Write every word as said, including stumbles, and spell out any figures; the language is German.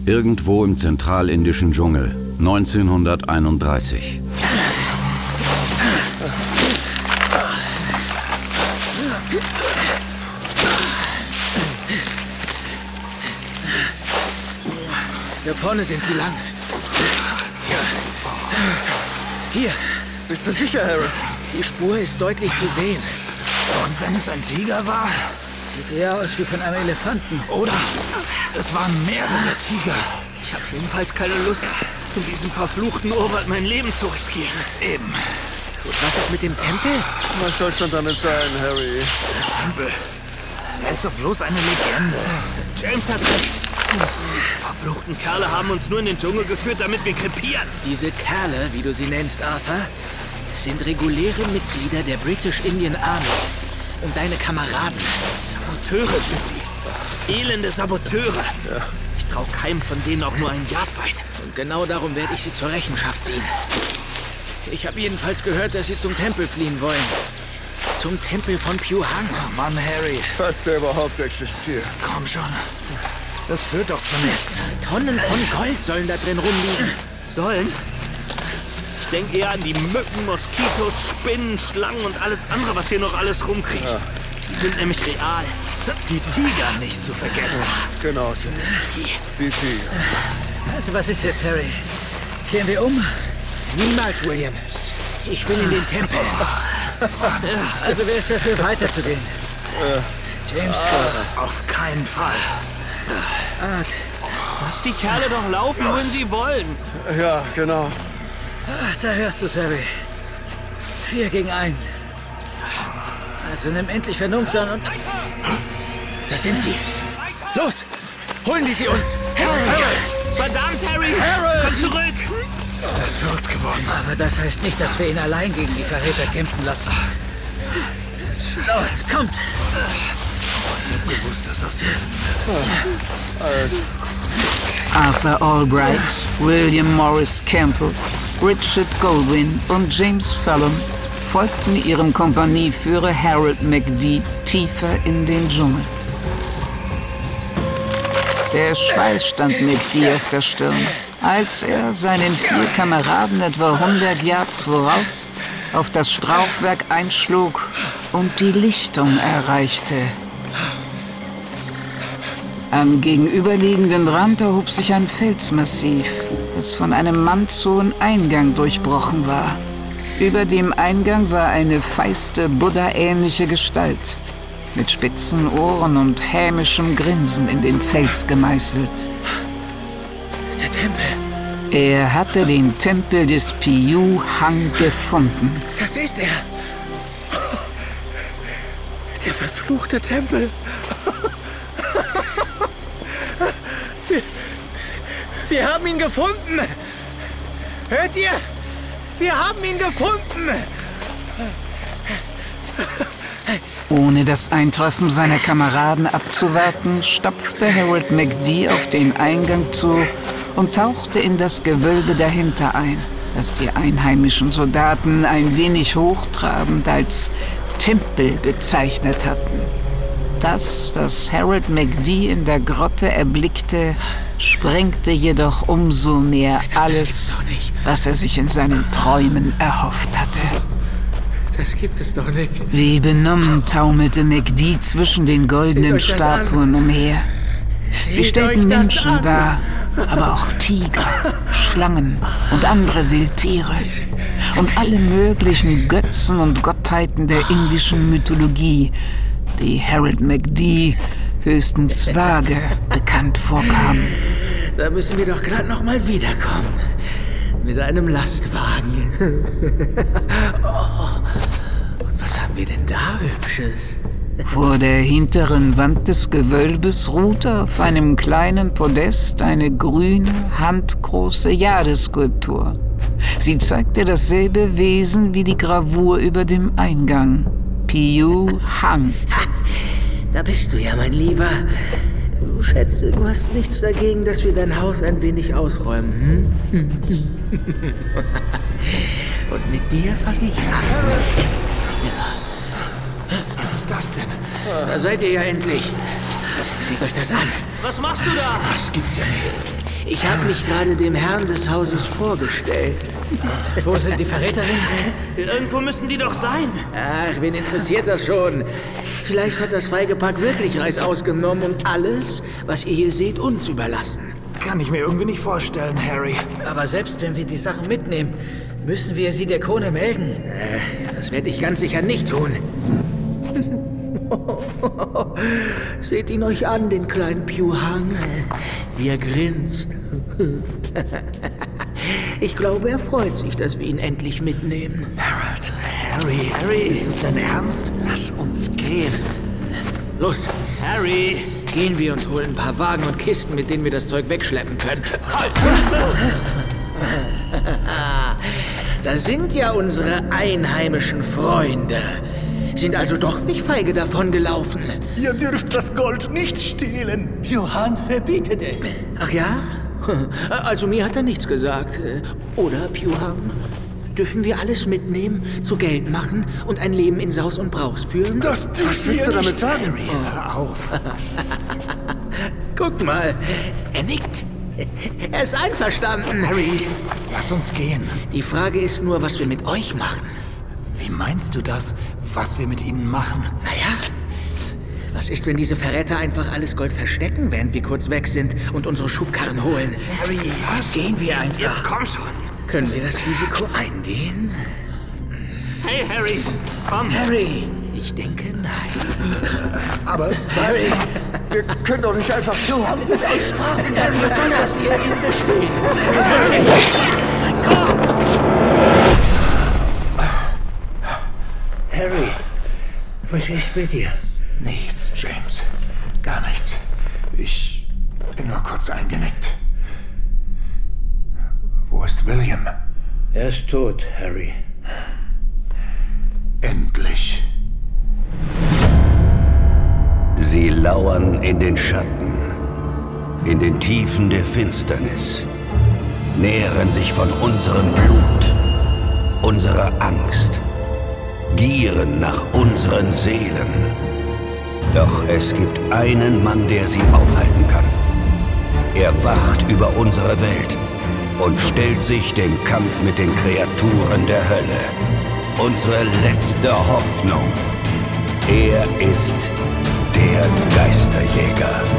Irgendwo im zentralindischen Dschungel, neunzehnhunderteinunddreißig. Da vorne sind sie lang. Hier. Bist du sicher, Harold? Die Spur ist deutlich zu sehen. Und wenn es ein Tiger war? Sieht eher aus wie von einem Elefanten. Oder es waren mehrere Tiger. Ich habe jedenfalls keine Lust, in diesem verfluchten Urwald mein Leben zu riskieren. Eben. Und was ist mit dem Tempel? Was soll schon damit sein, Harry? Der Tempel. Er ist doch bloß eine Legende. James hat recht. Diese verfluchten Kerle haben uns nur in den Dschungel geführt, damit wir krepieren. Diese Kerle, wie du sie nennst, Arthur, sind reguläre Mitglieder der British Indian Army. Und deine Kameraden. Saboteure sind sie. Elende Saboteure. Ja. Ich trau keinem von denen auch nur ein Yard weit. Und genau darum werde ich sie zur Rechenschaft ziehen. Ich habe jedenfalls gehört, dass sie zum Tempel fliehen wollen. Zum Tempel von Pyu-Hang. Oh Mann, Harry. Falls der überhaupt existiert. Komm schon. Das führt doch zu nichts. Tonnen von Gold sollen da drin rumliegen. Sollen? Ich denke eher an die Mücken, Moskitos, Spinnen, Schlangen und alles andere, was hier noch alles rumkriecht. Ja. Die sind nämlich real. Die Tiger nicht zu vergessen. Genau, die Tiger. Also was ist jetzt, Harry? Kehren wir um? Niemals, William. Ich will in den Tempel. Also wer ist dafür, weiterzugehen? James? Auf keinen Fall. Art. Lass die Kerle doch laufen, wohin sie wollen. Ja, genau. Ach, da hörst du's, Harry. Vier gegen ein. Also nimm endlich Vernunft an und... Da sind sie. Los! Holen die sie uns! Harold! Verdammt, Harry! Harold! Komm zurück! Er ist verrückt geworden. Aber das heißt nicht, dass wir ihn allein gegen die Verräter kämpfen lassen. Los, kommt! Ich hab gewusst, dass das hier wird. Arthur Albright, William Morris Campbell, Richard Goldwyn und James Fallon folgten ihrem Kompanieführer Harold McD tiefer in den Dschungel. Der Schweiß stand McD auf der Stirn, als er seinen vier Kameraden etwa hundert Yards voraus auf das Strauchwerk einschlug und die Lichtung erreichte. Am gegenüberliegenden Rand erhob sich ein Felsmassiv, das von einem mannshohen Eingang durchbrochen war. Über dem Eingang war eine feiste, Buddha-ähnliche Gestalt, mit spitzen Ohren und hämischem Grinsen in den Fels gemeißelt. Der Tempel. Er hatte den Tempel des Pyu-Hang gefunden. Das ist er. Der verfluchte Tempel. Wir, wir haben ihn gefunden. Hört ihr? Wir haben ihn gefunden. Ohne das Eintreffen seiner Kameraden abzuwarten, stapfte Harold McD auf den Eingang zu und tauchte in das Gewölbe dahinter ein, das die einheimischen Soldaten ein wenig hochtrabend als Tempel bezeichnet hatten. Das, was Harold McD in der Grotte erblickte, sprengte jedoch umso mehr alles, was er sich in seinen Träumen erhofft hatte. Das gibt es doch nicht. Wie benommen taumelte McD zwischen den goldenen Statuen umher. Sie stellten Menschen dar, aber auch Tiger, Schlangen und andere Wildtiere. Und alle möglichen Götzen und Gottheiten der indischen Mythologie, die Harold McD höchstens vage bekannt vorkamen. Da müssen wir doch glatt noch mal wiederkommen. Mit einem Lastwagen. Oh. Und was haben wir denn da Hübsches? Vor der hinteren Wand des Gewölbes ruhte auf einem kleinen Podest eine grüne, handgroße Jadeskulptur. Sie zeigte dasselbe Wesen wie die Gravur über dem Eingang. Pyu-Hang. Da bist du ja, mein Lieber. Du schätze, du hast nichts dagegen, dass wir dein Haus ein wenig ausräumen, hm? Und mit dir fange ich an. Ja. Was ist das denn? Da seid ihr ja endlich. Seht euch das an. Was machst du da? Das gibt's ja nicht. Ich habe mich gerade dem Herrn des Hauses vorgestellt. Wo sind die Verräter hin? Irgendwo müssen die doch sein. Ach, wen interessiert das schon? Vielleicht hat das Feigepack wirklich Reis ausgenommen und alles, was ihr hier seht, uns überlassen. Kann ich mir irgendwie nicht vorstellen, Harry. Aber selbst wenn wir die Sachen mitnehmen, müssen wir sie der Krone melden. Äh, das werde ich ganz sicher nicht tun. Seht ihn euch an, den kleinen Pewhang. Wie er grinst. Ich glaube, er freut sich, dass wir ihn endlich mitnehmen. Harold, Harry, Harry, ist es dein Ernst? Lass uns gehen. Los, Harry! gehen wir und holen ein paar Wagen und Kisten, mit denen wir das Zeug wegschleppen können. Halt! Da sind ja unsere einheimischen Freunde. Sind also doch nicht feige davongelaufen. Ihr dürft das Gold nicht stehlen. Johann verbietet es. Ach ja? Also mir hat er nichts gesagt. Oder, Pewhang? Dürfen wir alles mitnehmen, zu Geld machen und ein Leben in Saus und Braus führen? Das Was willst du damit sagen? Harry, hör auf. Guck mal, er nickt. Er ist einverstanden. Harry, lass uns gehen. Die Frage ist nur, was wir mit euch machen. Wie meinst du das, was wir mit ihnen machen? Naja, was ist, wenn diese Verräter einfach alles Gold verstecken, während wir kurz weg sind und unsere Schubkarren holen? Harry, was? Gehen wir einfach. Jetzt komm schon! Können wir das Risiko eingehen? Hey, Harry! Komm! Harry! Ich denke, nein. Aber Harry! wir können doch nicht einfach so. Harry, was soll das hier? Harry, was ist mit dir? Nichts, James. Gar nichts. Ich bin nur kurz eingenickt. Wo ist William? Er ist tot, Harry. Endlich. Sie lauern in den Schatten, in den Tiefen der Finsternis, nähren sich von unserem Blut, unserer Angst, gieren nach unseren Seelen. Doch es gibt einen Mann, der sie aufhalten kann. Er wacht über unsere Welt und stellt sich dem Kampf mit den Kreaturen der Hölle. Unsere letzte Hoffnung. Er ist der Geisterjäger.